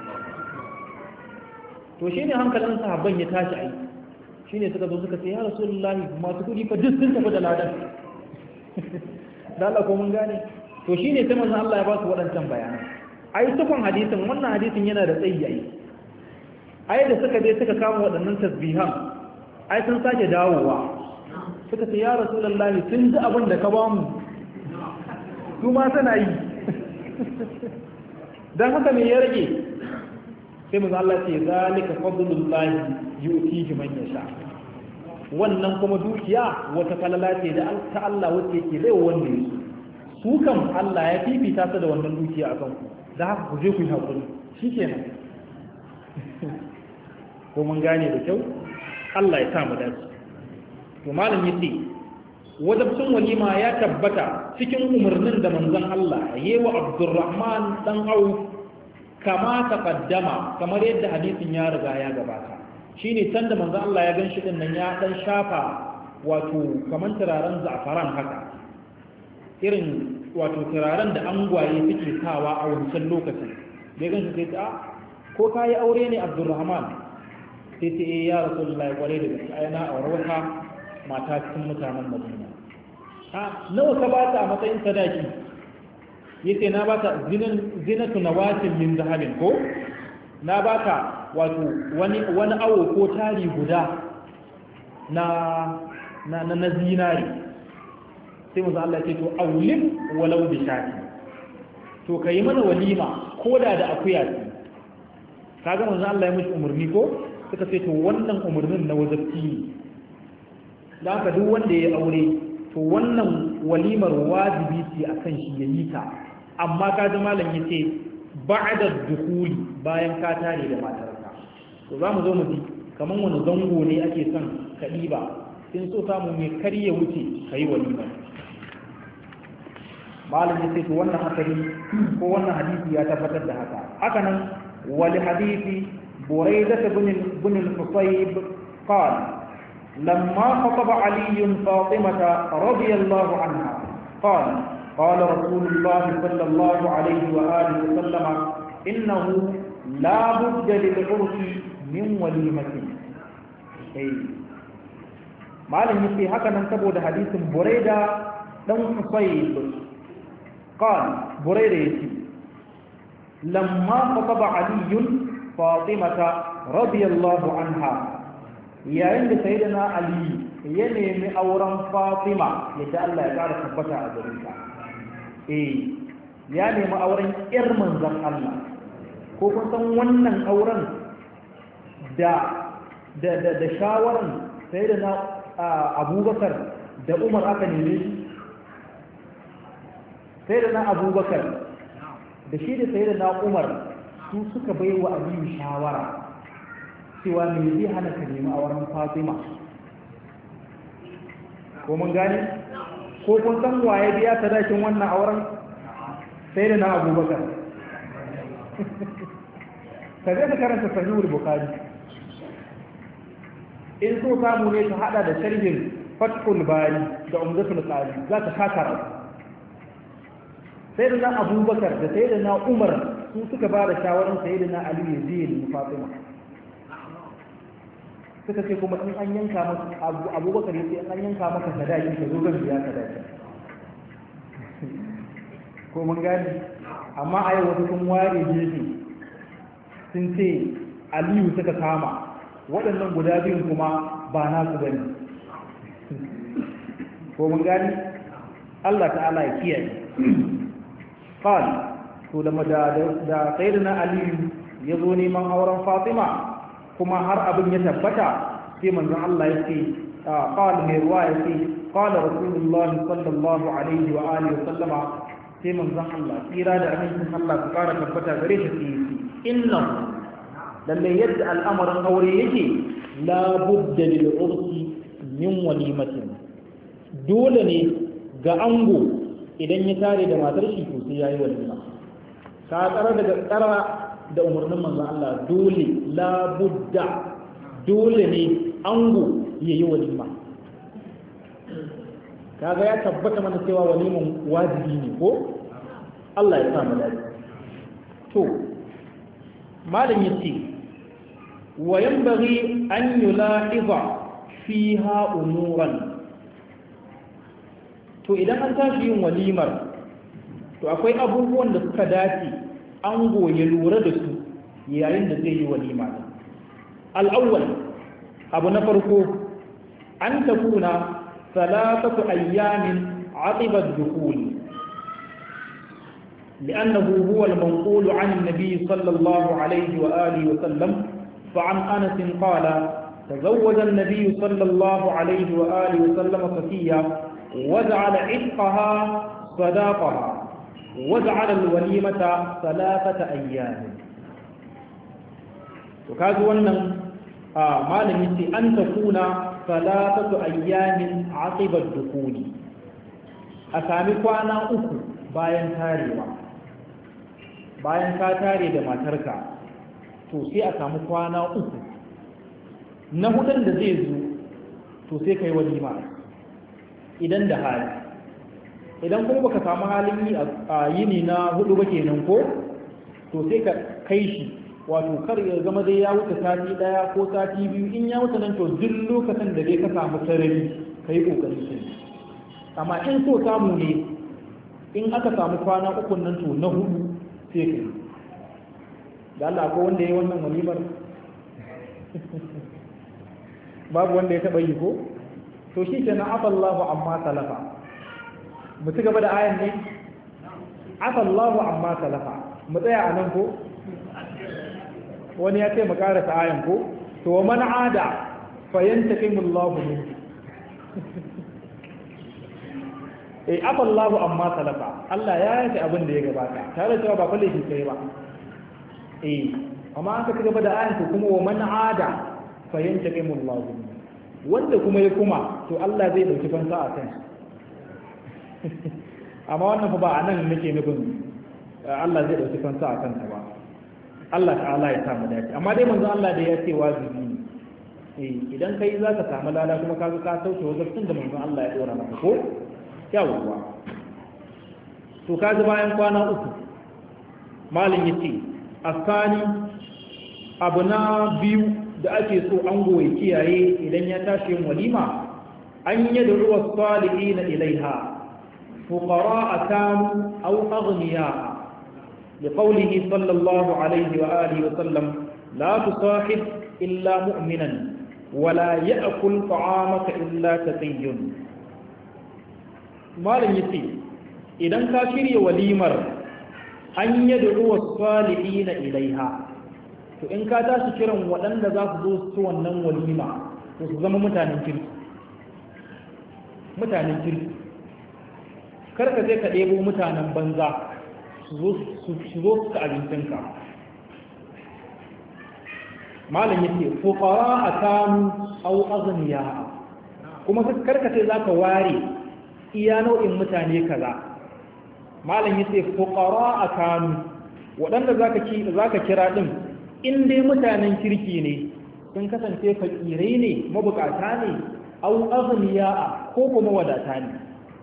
to shine hankalin sahabban ya tashi ai shine suka zo suka ce ya rasulullahi masu kudi fa duk sun tafi da ladan da Allah ko mun gane to shine sai manzo Allah ya ba su waɗancan bayanan ai tukun hadisin wannan hadisin yana da tsayi ai ai da suka je suka kama waɗannan tasbihan ai sun sake dawowa suka ce ya rasulullahi sun ji abin da ka ba mu su ma suna yi dan haka me ya rage sai mu Allah ce zalika fadlullahi yu'tihi man yasha wannan kuma dukiya wata falala ce da ta Allah wacce yake bai wanda yake su kan Allah ya fifita su da wannan dukiya akan ku da haka ku je ku yi haƙuri shi kenan ko mun gane da kyau Allah ya sa mu dace to malam yace wajibcin walima ya tabbata cikin umarnin da manzon Allah yayi wa Abdurrahman dan Auf kama taqaddama kamar yadda hadisin ya riga ya gabata shine can da manzon Allah ya ganshi din nan ya dan shafa wato kaman turaren za'afaran haka irin wato turaren da angwaye suke sawa a wancan lokacin da ya ganshi sai ta ko ka yi aure ne Abdurrahman sai ta yi ya Rasulullahi kware da gaske ai na aure wata mata cikin mutanen Madina a nawa ka ba ta a matsayin sadaki yace na ba ta zinan zinatu nawatin min zahabin ko na ba ta wato wani wani awo ko tari guda na na na zinari sai manzo Allah ce to aulim walau bi shati to kai mana walima koda da akuya ce kaga manzo Allah ya mishi umurni ko suka ce to wannan umurnin na wajibi ne dan haka duk wanda ya aure to wannan walimar wajibi ce akan shi yayi ta amma kaji malam yace ba'da dukhuli bayan ka tare da matarka to zamu zo mu ji kaman wani zango ne ake son ka diba in so samu mai kariya wuce kai walima malam yace to wannan asali ko wannan hadisi ya tabbatar da haka haka nan wal hadisi buraidah ibn ibn al-husayb qala lamma khataba ali fatimah radiyallahu anha qala qala rasulullah sallallahu alayhi wa alihi wa sallam innahu la budda lil urfi min walimatin eh malam yace haka nan saboda hadisin buraidah dan husayb قال بريرة يتي لما خطب علي فاطمة radiyallahu anha yayin da sayyidina ali ya nemi auren fatima yadda Allah ya ƙara tabbata a gare ta eh ya nemi auren ƴar manzon Allah ko kun san wannan auren da da da, da shawaran sayyidina abubakar da umar aka neme shi sayyidina abubakar da shi da sayyidina umar su suka bai wa aliyu shawara cewa me zai hana ka nemi auren fatima ko mun gane ko kun san waye biya sadakin wannan auren sayyidina abubakar ka zai ka karanta sahihul bukhari in so samu ne ka hada da sharhin fathul bari da umdatul qari za ka kakara sayyidina abubakar da sayyidina umar su suka ba da shawarar sayyidina ali ya zai mu fatima suka ce kuma in an yanka maka abubakar ya ce in an yanka maka sadaki ka zo zan biya sadaki ko mun gani amma a yau wasu sun ware gefe sun ce aliyu suka kama waɗannan guda biyun kuma ba na su bane ko mun gani Allah ta'ala ya kiyaye qal to da da sayyidina ali ya zo neman auren fatima kuma har abin ya tabbata sai manzon Allah ya ce qala mai ruwa ya ce qala rasulullahi sallallahu alaihi wa alihi wa sallama sai manzon Allah tsira da amincin Allah su fara tabbata gare shi sai inna lalle yadda al'amarin aure yake la budda lil ursi min walimatin dole ne ga ango idan ya tare da matar shi to sai yayi walima ka tsara daga tsara da umarnin manzon Allah dole la budda dole ne ango yayi walima kaga ya tabbata mana cewa waliman wajibi ne ko Allah ya sa mu dace to malam yace wa yanbaghi an yula'iza fiha umuran to idan an tashi yin walimar to akwai abubuwan da suka dace ango ya lura da su yayin da zai yi walima al-awwal abu na farko an takuna ثلاثة أيام عقب الدخول لأنه هو المنقول عن النبي صلى الله عليه وآله وسلم فعن أنس قال تزوج النبي صلى الله عليه وآله وسلم صفية وجعل عتقها صداقها وجعل الوليمة ثلاثة أيام وكذا أن آه ما لم يتي أن تكون ثلاثة أيام عقب الدخول أسامي كوانا أكو باين تاريوا باين تاري da matarka to sai a samu kwana uku na hudun da zai zo to sai kai walima idan da hali idan kuma baka samu halin yi a yini na hudu ba kenan ko to sai ka kai shi wato kar ya zama dai ya wuce sati daya ko sati biyu in ya wuce nan to duk lokacin da dai ka samu sarari ka yi kokarin shi amma in so samu ne in aka samu kwana uku nan to na hudu sai ka yi da Allah ko wanda ya yi wannan walimar babu wanda ya taba yi ko to shi ke na afallahu amma talafa mu ci gaba da ayan ne afallahu amma talafa mu tsaya a nan ko wani ya ce mu karasa ayan ko to wa man ada fa yantaqimullahu min eh afallahu amma salafa Allah ya yanke abin da ya gabata tare da cewa ba falle shi kai ba eh amma aka ci gaba da ayan to kuma wa man ada fa yantaqimullahu wanda kuma ya kuma to Allah zai dauki fansa a kan amma wannan fa ba anan nake nufin Allah zai dauki fansa a kansa ba Allah ta'ala ya samu dace amma dai manzo Allah da ya ce wajibi ne eh idan kai zaka samu lada kuma ka ka sauke wajibin da manzo Allah ya dora maka ko yawwa to kaji bayan kwana uku malin yace asani abu na biyu da ake so an goyi kiyaye idan ya tashi yin walima an yad'u as-salihin ilaiha fuqara kanu aw aghniya لقوله صلى الله عليه وآله وسلم la tusahib illa mu'minan wala ya'kul ta'amaka illa taqiyyun. malam yace idan ka shirya walimar an yad'u was-salihina ilaiha, to in ka tashi kiran waɗanda za su zo su wannan walima to su zama mutanen kirki mutanen kirki kar ka je ka ɗebo mutanen banza su zo su ka abincinka. malam yake fuqara akanu aw aghniya, kuma kar ka ce zaka ware iya nau'in mutane kaza. malam yace fuqara akanu, waɗanda zaka ki zaka kira din in dai mutanen kirki ne, sun kasance fakirai ne, mabukata ne, au aghniya ko kuma wadata ne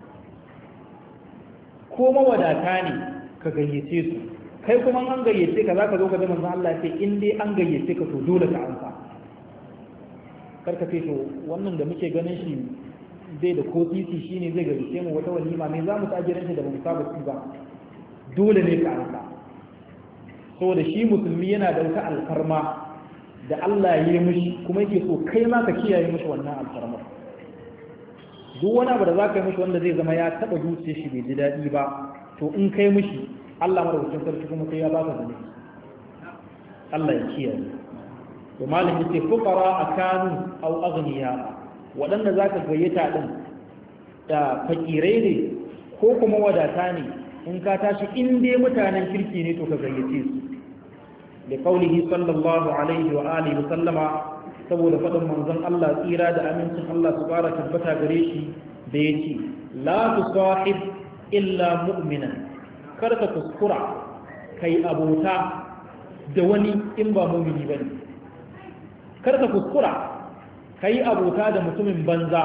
ko mawadata ne ka gayyace su. kai kuma an gayyace ka zaka zo ka ga manzon Allah ce in dai an gayyace ka to dole ka amsa. karka ce to wannan da muke ganin shi zai da ko titi shine zai gayyace mu wata walima me zamu ta jiran shi da bamu saba su ba. dole ne ka amsa, saboda shi musulmi yana da wata alfarma da Allah ya yi mishi, kuma yake so kai ma ka kiyaye mishi wannan alfarma. duk wani abu da za ka yi mishi wanda zai zama ya taɓa zuciya shi bai ji daɗi ba, to in kai mishi Allah madaukakin sarki kuma sai ya ba ka zane. Allah ya kiyaye. to malam yace fuqara akanu aw aghniya, waɗanda za ka gayyata din da fakirai ne ko kuma wadata ne, in ka tashi in dai mutanen kirki ne to ka gayyace su. da kaulihi sallallahu alaihi wa alihi wa sallama, saboda faɗin manzon Allah tsira da amincin Allah su fara tabbata gare shi da ya ce la tusahib illa mu'minan, kar ka kuskura kai abota da wani in ba mu'mini bane. kar ka kuskura kai abota da mutumin banza,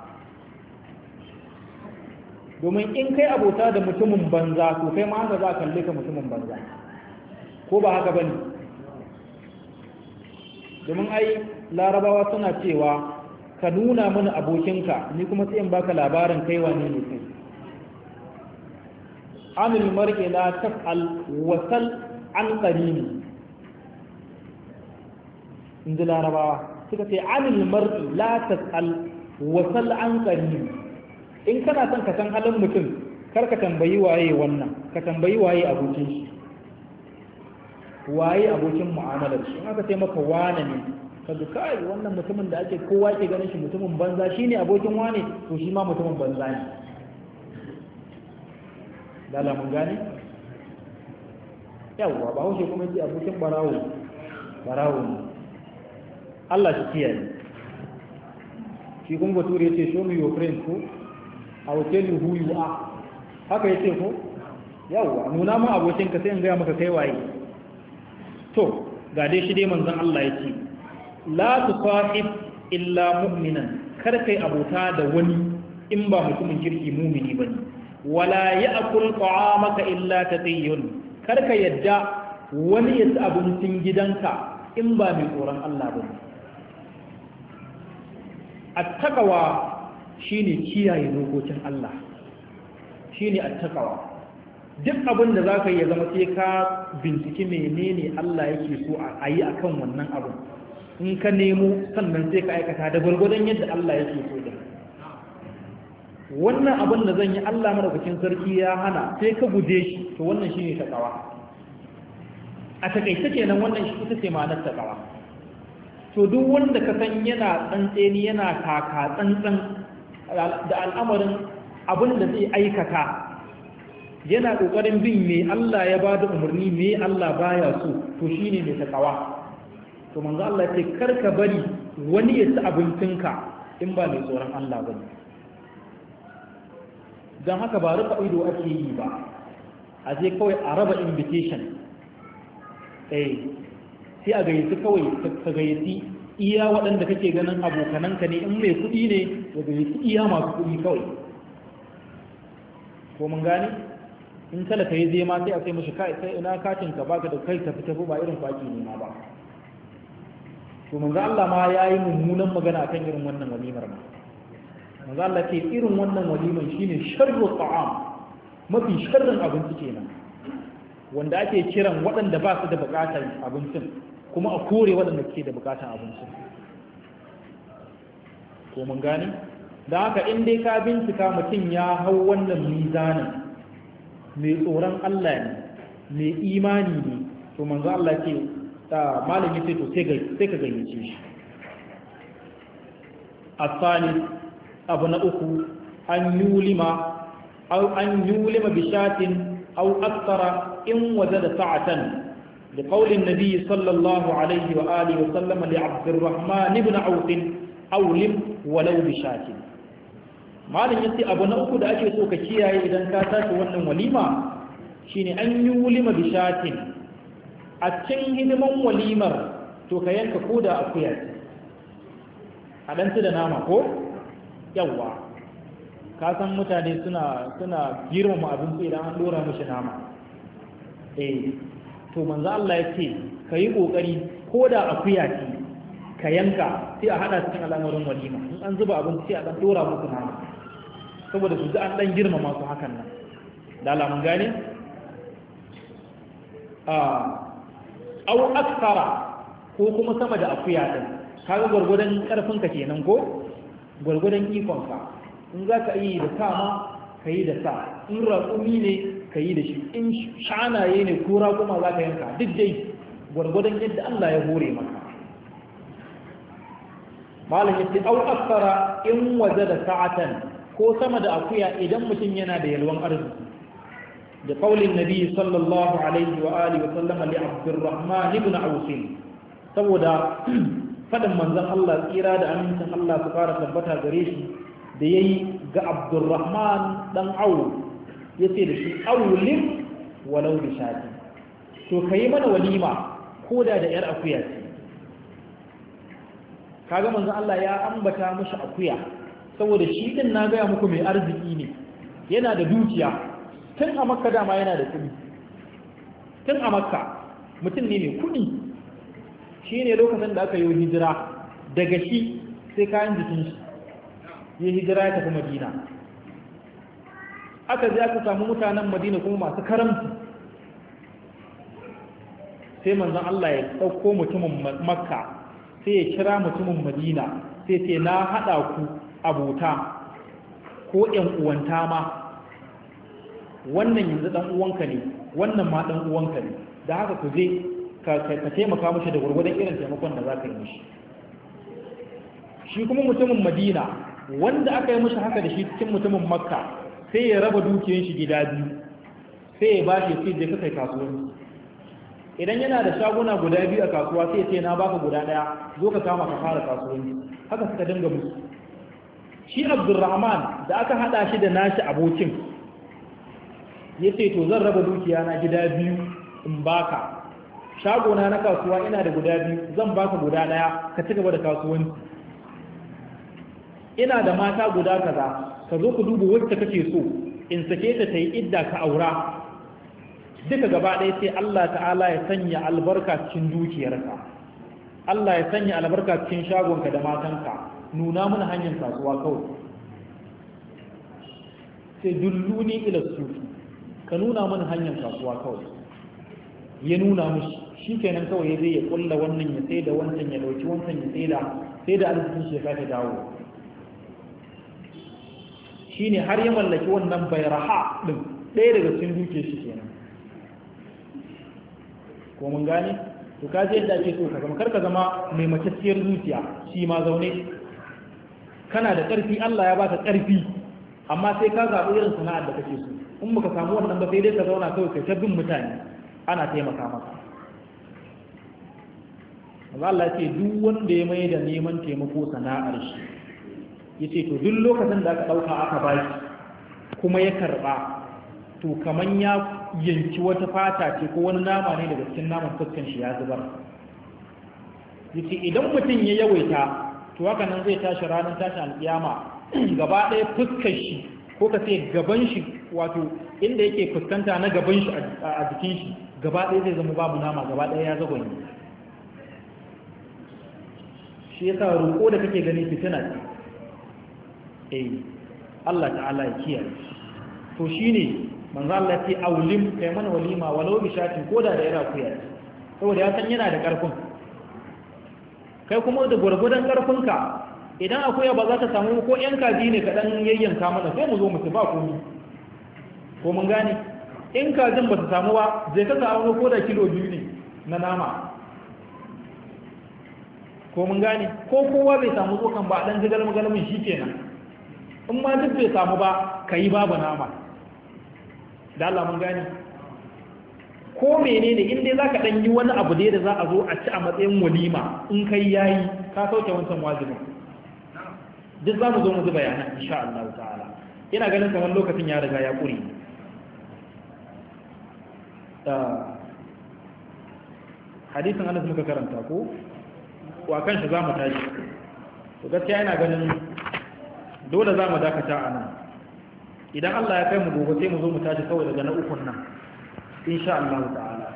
domin in kai abota da mutumin banza to kai ma haka za ka kalle ka mutumin banza, ko ba haka bane? domin ai larabawa suna cewa ka nuna mana abokinka ni kuma sai in baka labarin kai wane ne kai. anil mar'i la taf'al wasal an qarini, inda larabawa suka ce anil mar'i la taf'al wasal an qarini. in kana son ka san halin mutum kar ka tambayi waye wannan, ka tambayi waye abokin shi, waye abokin mu'amalar shi. in aka ce maka wane ne ka ga kai wannan mutumin da ake kowa ke ganin shi mutumin banza shine abokin wane, to shi ma mutumin banza ne. dala mun gane yawwa ba haushe kuma ce abokin barawo barawo ne. Allah shi kiyaye. shi kuma bature yace show me your friend ko I will tell you who you are, haka yace ko yawwa nuna mun abokinka sai in ga maka kai waye. to ga dai shi dai manzon Allah ya ce la tusahib illa mu'minan, kar kai abota da wani in ba mutumin kirki mumini bane. wala ya'kul ta'amaka illa taqiyyun, kar ka yadda wani ya ci abincin gidanka in ba mai tsoron Allah bane. at-taqwa shine kiyaye dokokin Allah, shine at-taqwa. duk abin da za ka yi ya zama sai ka binciki menene Allah yake so a yi a kan wannan abin, in ka nemo sannan sai ka aikata da gwargwadon yadda Allah yake so da wannan abin da zan yi Allah madaukakin sarki ya hana sai ka guje shi, to wannan shine takawa. a takaice kenan wannan shi ita ce ma'anar takawa. to duk wanda ka san yana tsantseni yana kaka tsantsan da al'amarin abin da zai aikata, yana ƙoƙarin bin me Allah ya ba da umarni me Allah baya so, to shine mai takawa. to manzo Allah ce kar ka bari wani ya ci abincinka in ba mai tsoron Allah bane. dan haka ba rufa ido ake yi ba, a je kawai a raba invitation, eh sai a gayyaci kawai ka gayyaci iya waɗanda kake ganin abokananka ne, in mai kuɗi ne ya gayyaci iya masu kuɗi kawai. ko mun gane? in talaka ya je ma sai a sai mashi kai sai ina katin ka baka da kai tafi tafi ba irin kwaki ne ma ba. to manzo Allah ma yayi mummunan magana akan irin wannan walimar ma. manzo Allah ce irin wannan waliman shine sharru ta'am, mafi sharrin abinci kenan, wanda ake kiran waɗanda ba su da buƙatar abincin kuma a kore waɗanda suke da bukatan abinci. ko mun gane da haka in dai ka bincika mutum ya hau wannan mizanin mai tsoron Allah ne mai imani ne to manzo Allah ce malam yace to sai ka gayyace shi. asali abu na uku an yulima aw an yulima bi shatin aw akthara in wajada sa'atan لقول النبي صلى الله عليه وآله وسلم لعبد الرحمن بن عوف أولم ولو بشاة malin yace abu na uku da ake so ka kiyaye idan ka tashi wannan walima shine an yi wulima bishatin a cikin hidiman walimar to ka yanka koda akuya a dan da nama ko yawa ka san mutane suna suna girmama abinci idan an dora mishi nama eh to manzo Allah yace kai kokari koda akuya ce ka yanka sai a hada cikin al'amarin walima in an zuba abinci sai a dan dora musu nama saboda su ji an dan girmama su hakan nan da alamun gane au aksara ko kuma sama da akuya din kaga gurgurdan karfin ka kenan ko gurgurdan ikon ka in za ka yi da sa ma ka yi da sa in raƙumi ne ka yi da shi in shanaye ne ko raƙuma za ka yanka duk dai gurgurdan yadda Allah ya hore maka malam yace au aksara in wajada sa'atan ko sama da akuya idan mutum yana da yalwan arziki da qaulin nabi sallallahu alaihi wa alihi wa sallama li abdurrahman ibn auf saboda fadan manzon Allah tsira da amincin Allah su fara tabbata gare shi da yayi ga abdurrahman dan auf yace da shi awlim walau bi shati to kai mana walima koda da yar akuya ce kaga manzon Allah ya ambata mishi akuya saboda shi din na gaya muku mai arziki ne yana da dukiya tun a makka dama yana da kuɗi tun a makka mutum ne mai kuɗi shi ne lokacin da aka yi hijira daga shi sai kayan jikin shi ya hijira ya tafi madina aka je aka samu mutanen madina kuma masu karamci sai manzon Allah ya ɗauko mutumin makka sai ya kira mutumin madina sai ce na haɗa ku abota ko ƴan uwanta ma wannan yanzu dan uwanka ne wannan ma dan uwanka ne da haka ku je ka ka taimaka mishi da gurgurdan irin taimakon da zaka yi mishi shi kuma mutumin Madina wanda aka yi mishi haka da shi cikin mutumin Makka sai ya raba dukiyar shi gida biyu sai ya bashi sai je ka kai kasuwanci idan yana da shaguna guda biyu a kasuwa sai ya ce na baka guda daya zo ka kama ka fara kasuwanci haka suka dinga musu shi Abdurrahman da aka hada shi da nashi abokin yace to zan raba dukiya na gida biyu in baka shagona na kasuwa ina da guda biyu zan baka guda daya ka ci gaba da kasuwanci ina da mata guda kaza ka zo ku duba wacce kake so in sake ta tayi idda ka aura duka gaba ɗaya sai Allah ta'ala ya sanya albarka cikin dukiyarka Allah ya sanya albarka cikin shagonka da matanka nuna mana hanyar kasuwa kawai sai dulluni ila sufi ka nuna mana hanyar kasuwa kawai ya nuna mushi shi kenan kawai zai ya kulla wannan ya sai da wancan ya dauki wancan ya sai da sai da arzikin shi ya sake dawo shine har ya mallaki wannan bayraha din ɗaya daga cikin duke shi kenan ko mun gane to ka je yadda ake so ka zama kar ka zama mai macacciyar zuciya shi ma zaune kana da ƙarfi Allah ya baka ƙarfi amma sai ka zaɓi irin sana'ar da kake so in baka samu wannan ba sai dai ka zauna kawai kai ta bin mutane ana taimaka maka Allah ce duk wanda ya mai da neman taimako sana'ar shi yace to duk lokacin da aka ɗauka aka bashi kuma ya karɓa to kaman ya yanki wata fata ce ko wani nama ne daga cikin naman fuskan shi ya zubar yace idan mutum ya yawaita to haka nan zai tashi ranar tashi alƙiyama gaba ɗaya fuskar shi ko ka ce gaban shi wato inda yake fuskanta na gaban shi a jikin shi gaba ɗaya zai zama babu nama gaba ɗaya ya zagonye shi yasa roƙo da kake gani fitina ce eh Allah ta'ala ya kiyaye to shine manzo Allah ya aulim kai mana walima walau bi shatin koda da yara kuya saboda ya san yana da karfin kai kuma da gwargwadon ƙarfinka idan akuya ba za ta samu ko yan kaji ne kaɗan yayyanka mana sai mu zo mu ci ba komi ko mun gane in kajin ba ta samu ba zai ka samu ko da kilo biyu ne na nama ko mun gane ko kowa bai samu tsokan ba a ɗan jigar magalmin shi kenan in ma duk bai samu ba ka yi babu nama da Allah mun gane ko menene in dai za ka ɗan yi wani abu dai da za a zo a ci a matsayin walima in kai yayi ka sauke wancan wajibin duk za mu zo mu ji bayanan insha Allah ta'ala ina ganin kamar lokacin ya riga ya ƙuri hadisin Anas muka karanta ko wa kan shi za mu tashi to gaskiya ina ganin dole za mu dakata a nan idan Allah ya kai mu gobe sai mu zo mu tashi kawai daga na ukun nan insha Allah ta'ala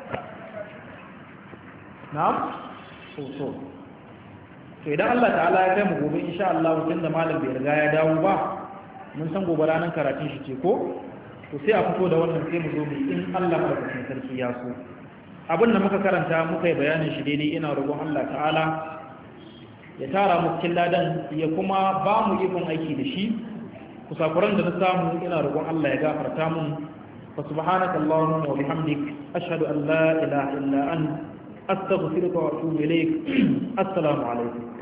na'am so so to idan Allah ta'ala ya kai mu gobe insha Allah tunda malam bai riga ya dawo ba mun san gobe ranar karatun shi ce ko to sai a fito da wannan sai mu zo mu in Allah madaukakin sarki ya so abin da muka karanta muka yi bayanin shi daidai ina roƙon Allah ta'ala ya tara mu cikin ladan ya kuma ba mu ikon aiki da shi kusakuran da na samu ina roƙon Allah ya gafarta mun fa subhanaka allahumma wa bihamdik ashhadu an la ilaha illa anta astaghfiruka wa atubu ilaik assalamu alaikum